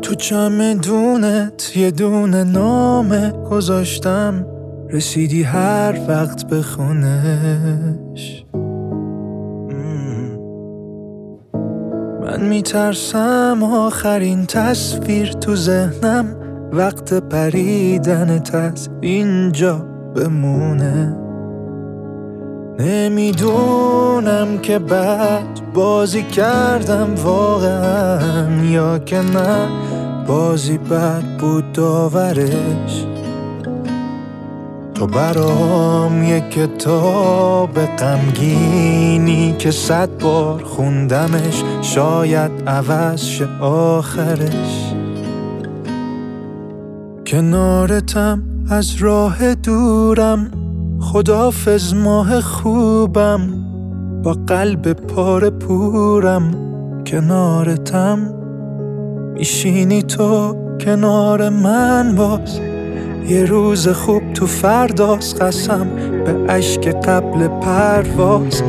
تو چمدونت یه دونه نامه گذاشتم، رسیدی هر وقت به خونش. من میترسم آخرین تصویر تو ذهنم وقت پریدنت از اینجا بمونه. نمیدونم که بد بازی کردم واقعا یا که نه بازی بد بود داورش. تو برام یک کتاب غمگینی که 100 بار خوندمش شاید عوض شه آخرش. کنارتم از راه دورم، خداحافظ ماه خوبم، با قلب پاره پورم. کنارتم میشینی تو کنار من باز، یه روز خوب تو فرداست قسم به اشک قبل پرواز.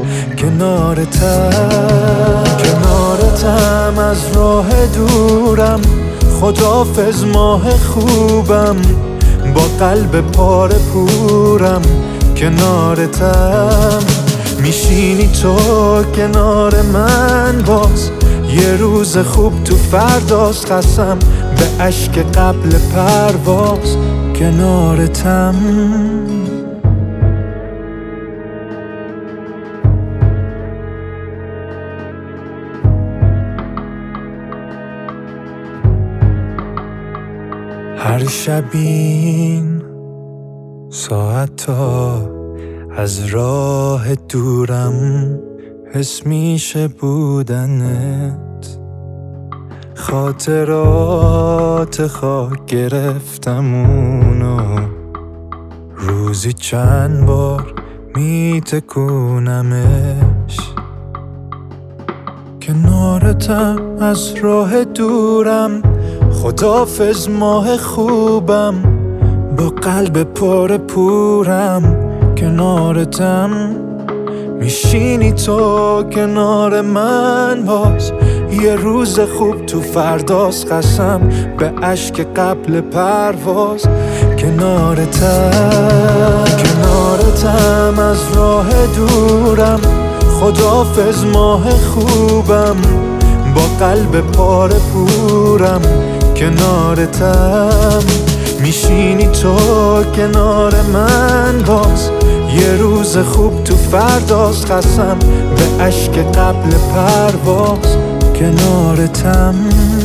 کنارتم از راه دورم، خداحافظ ماه خوبم، با قلب پاره پورم. کنارتم میشینی تو کنار من باز، یه روز خوب تو فرداست قسم به اشک قبل پرواز. کنارتم هر شب این ساعتا از راه دورم حس میشه بودنت. خاطرات خاک گرفتم اونو، روزی چند بار میتکونمش. کنارتم از راه دورم، خداحافظ ماه خوبم، با قلب پاره پورم. کنارتم میشینی تو کنار من باز، یه روز خوب تو فرداست قسم به اشک قبل پرواز. کنارتم از راه دورم، خداحافظ ماه خوبم، با قلب پاره پورم. کنارتم میشینی تو کنار من باز، یه روز خوب تو فرداست قسم به اشک قبل پرواز. کنارتم